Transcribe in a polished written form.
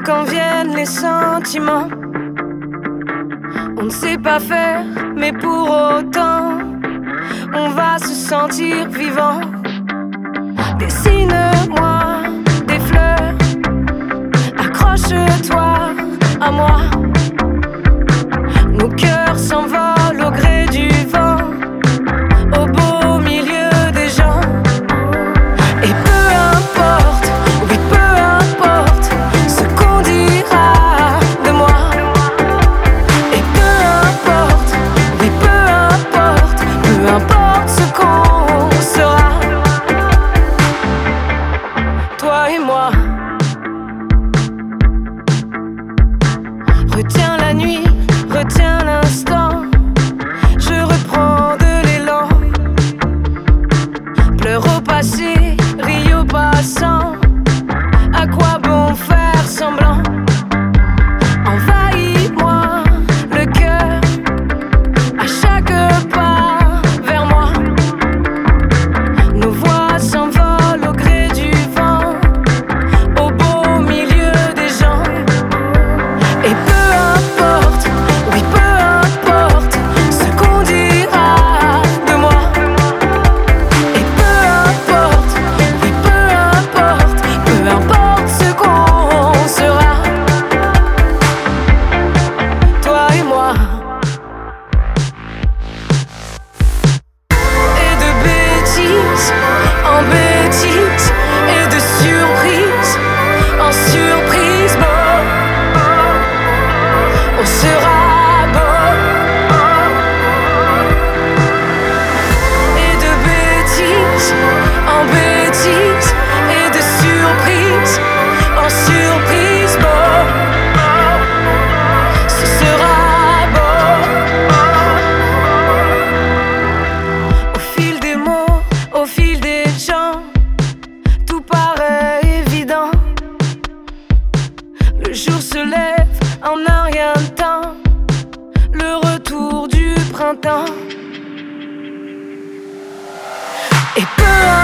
quand viennent les sentiments. On ne sait pas faire, mais pour autant, on va se sentir vivant. Dessine-moi des fleurs, accroche-toi à moi. Nos cœurs s'envolent au gré du vent, au beau milieu des gens. Et peu importe, oui peu importe ce qu'on dira de moi. Et peu importe, oui peu importe ce qu'on sera. Toi et moi. Retiens la nuit, retiens l'instant. Je reprends de l'élan. Pleure au passé, ris au passant. À quoi bon faire semblant? Envahis-moi le cœur à chaque pas vers moi. Nos voix s'envolent au gré du vent, au beau milieu des gens. Et peu importe, oui peu importe ce qu'on dira de moi. Et peu importe, oui peu importe ce qu'on sera. Toi et moi. Et de bêtises en bêtises, et de surprise en surprise, bon, on sera beau. Et de bêtises en bêtises, et de surprise en surprise, bon, ce sera beau. Au fil des mots, au fil des gens, tout paraît évident. Le jour se lève en un rien de temps, le retour du printemps. Et peu